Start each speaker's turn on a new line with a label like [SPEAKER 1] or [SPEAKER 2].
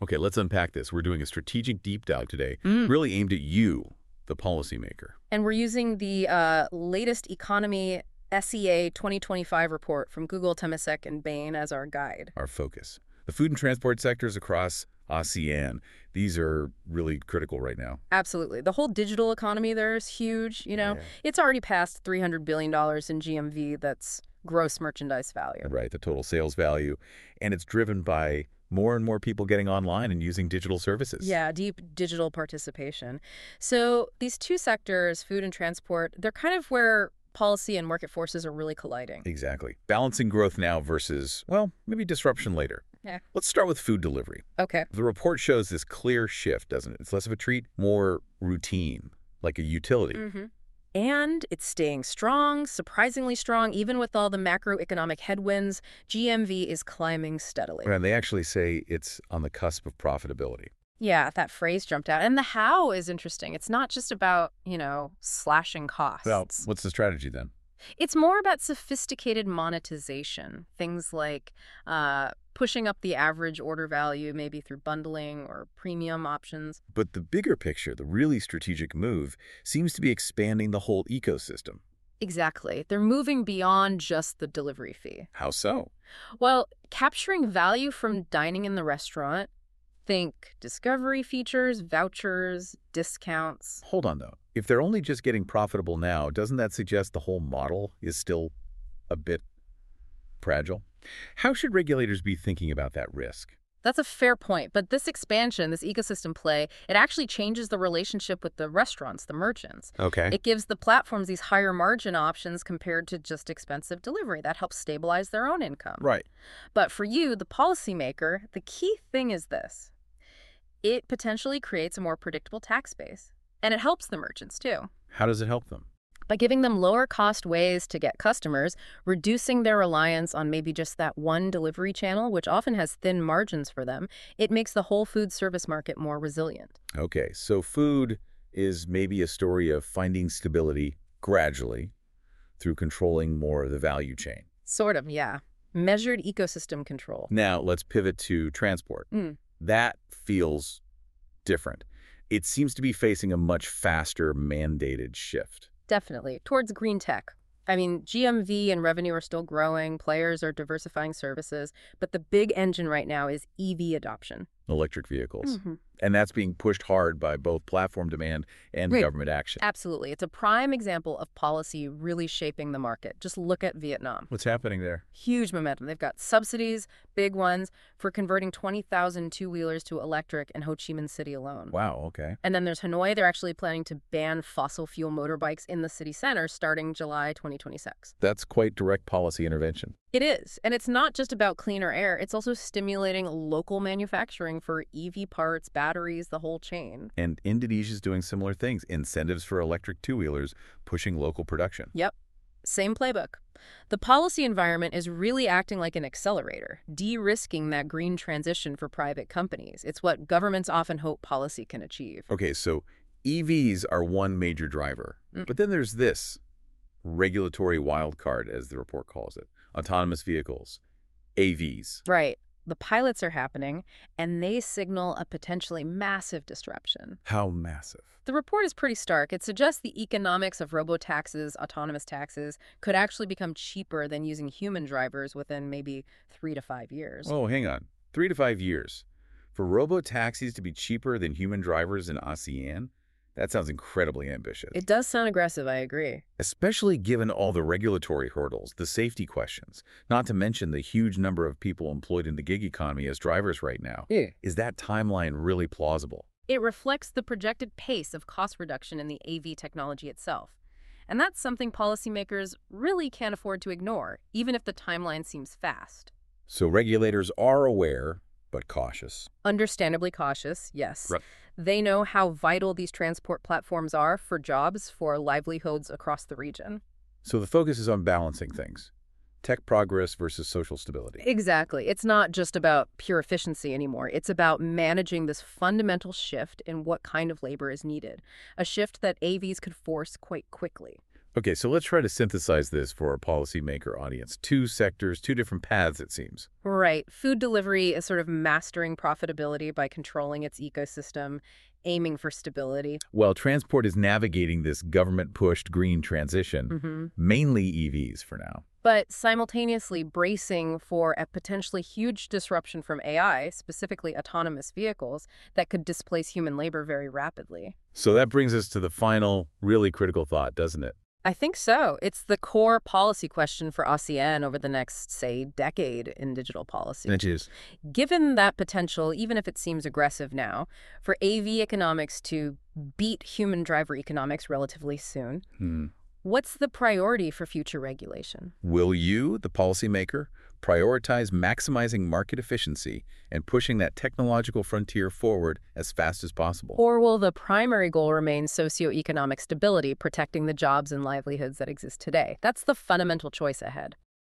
[SPEAKER 1] Okay, let's unpack this. We're doing a strategic deep dive today,
[SPEAKER 2] Mm.
[SPEAKER 1] really aimed at you, the policymaker.
[SPEAKER 2] And we're using the latest Economy SEA 2025 report from Google, Temasek, and Bain as our guide.
[SPEAKER 1] Our focus. The food and transport sectors across ASEAN, these are really critical right now.
[SPEAKER 2] Absolutely. The whole digital economy there is huge.
[SPEAKER 1] Yeah.
[SPEAKER 2] It's already passed $300 billion in GMV. That's gross merchandise value.
[SPEAKER 1] Right, the total sales value. And it's driven by more and more people getting online and using digital services.
[SPEAKER 2] Yeah, deep digital participation. So these two sectors, food and transport, they're kind of where policy and market forces are really colliding.
[SPEAKER 1] Exactly. Balancing growth now versus, well, maybe disruption later.
[SPEAKER 2] Yeah.
[SPEAKER 1] Let's start with food delivery.
[SPEAKER 2] Okay.
[SPEAKER 1] The report shows this clear shift, doesn't it? It's less of a treat, more routine, like a utility.
[SPEAKER 2] Mm-hmm. And it's staying strong, surprisingly strong, even with all the macroeconomic headwinds. GMV is climbing steadily.
[SPEAKER 1] And they actually say it's on the cusp of profitability.
[SPEAKER 2] Yeah, that phrase jumped out. And the how is interesting. It's not just about, slashing costs.
[SPEAKER 1] Well, what's the strategy then?
[SPEAKER 2] It's more about sophisticated monetization. Things like pushing up the average order value, maybe through bundling or premium options.
[SPEAKER 1] But the bigger picture, the really strategic move, seems to be expanding the whole ecosystem.
[SPEAKER 2] Exactly. They're moving beyond just the delivery fee.
[SPEAKER 1] How so?
[SPEAKER 2] Well, capturing value from dining in the restaurant. Think discovery features, vouchers, discounts.
[SPEAKER 1] Hold on, though. If they're only just getting profitable now, doesn't that suggest the whole model is still a bit fragile? How should regulators be thinking about that risk?
[SPEAKER 2] That's a fair point. But this expansion, this ecosystem play, it actually changes the relationship with the restaurants, the merchants.
[SPEAKER 1] Okay.
[SPEAKER 2] It gives the platforms these higher margin options compared to just expensive delivery. That helps stabilize their own income.
[SPEAKER 1] Right.
[SPEAKER 2] But for you, the policymaker, the key thing is this. It potentially creates a more predictable tax base. And it helps the merchants, too.
[SPEAKER 1] How does it help them?
[SPEAKER 2] By giving them lower-cost ways to get customers, reducing their reliance on maybe just that one delivery channel, which often has thin margins for them, it makes the whole food service market more resilient.
[SPEAKER 1] Okay, so food is maybe a story of finding stability gradually through controlling more of the value chain.
[SPEAKER 2] Sort of, yeah. Measured ecosystem control.
[SPEAKER 1] Now, let's pivot to transport. That feels different. It seems to be facing a much faster mandated shift.
[SPEAKER 2] Definitely. Towards green tech. I mean, GMV and revenue are still growing, players are diversifying services, but the big engine right now is EV adoption.
[SPEAKER 1] Electric vehicles. And that's being pushed hard by both platform demand and
[SPEAKER 2] Right.
[SPEAKER 1] government action.
[SPEAKER 2] Absolutely. It's a prime example of policy really shaping the market. Just look at Vietnam.
[SPEAKER 1] What's happening there?
[SPEAKER 2] Huge momentum. They've got subsidies, big ones, for converting 20,000 two-wheelers to electric in Ho Chi Minh City alone.
[SPEAKER 1] Wow, okay.
[SPEAKER 2] And then there's Hanoi. They're actually planning to ban fossil fuel motorbikes in the city center starting July 2026.
[SPEAKER 1] That's quite direct policy intervention.
[SPEAKER 2] It is. And it's not just about cleaner air. It's also stimulating local manufacturing for EV parts, batteries, the whole chain.
[SPEAKER 1] And Indonesia's doing similar things. Incentives for electric two-wheelers, pushing local production.
[SPEAKER 2] Yep. Same playbook. The policy environment is really acting like an accelerator, de-risking that green transition for private companies. It's what governments often hope policy can achieve.
[SPEAKER 1] Okay, so EVs are one major driver. But then there's this regulatory wildcard, as the report calls it. Autonomous vehicles, AVs.
[SPEAKER 2] Right. The pilots are happening, and they signal a potentially massive disruption.
[SPEAKER 1] How massive?
[SPEAKER 2] The report is pretty stark. It suggests the economics of robo-taxis, autonomous taxis, could actually become cheaper than using human drivers within maybe 3 to 5 years.
[SPEAKER 1] Oh, hang on. 3 to 5 years. For robo-taxis to be cheaper than human drivers in ASEAN? That sounds incredibly ambitious.
[SPEAKER 2] It does sound aggressive, I agree.
[SPEAKER 1] Especially given all the regulatory hurdles, the safety questions, not to mention the huge number of people employed in the gig economy as drivers right now.
[SPEAKER 2] Yeah.
[SPEAKER 1] Is that timeline really plausible?
[SPEAKER 2] It reflects the projected pace of cost reduction in the AV technology itself. And that's something policymakers really can't afford to ignore, even if the timeline seems fast.
[SPEAKER 1] So regulators are aware, but cautious.
[SPEAKER 2] Understandably cautious, yes.
[SPEAKER 1] Right.
[SPEAKER 2] They know how vital these transport platforms are for jobs, for livelihoods across the region.
[SPEAKER 1] So the focus is on balancing things. Tech progress versus social stability.
[SPEAKER 2] Exactly. It's not just about pure efficiency anymore. It's about managing this fundamental shift in what kind of labor is needed, a shift that AVs could force quite quickly.
[SPEAKER 1] Okay, so let's try to synthesize this for our policymaker audience. Two sectors, two different paths, it seems.
[SPEAKER 2] Right. Food delivery is sort of mastering profitability by controlling its ecosystem, aiming for stability.
[SPEAKER 1] While transport is navigating this government-pushed green transition, mainly EVs for now.
[SPEAKER 2] But simultaneously bracing for a potentially huge disruption from AI, specifically autonomous vehicles, that could displace human labor very rapidly.
[SPEAKER 1] So that brings us to the final, really critical thought, doesn't it?
[SPEAKER 2] I think so. It's the core policy question for ASEAN over the next, say, decade in digital policy.
[SPEAKER 1] Which is?
[SPEAKER 2] Given that potential, even if it seems aggressive now, for AV economics to beat human driver economics relatively soon, what's the priority for future regulation?
[SPEAKER 1] Will you, the policymaker, prioritize maximizing market efficiency and pushing that technological frontier forward as fast as possible?
[SPEAKER 2] Or will the primary goal remain socioeconomic stability, protecting the jobs and livelihoods that exist today? That's the fundamental choice ahead.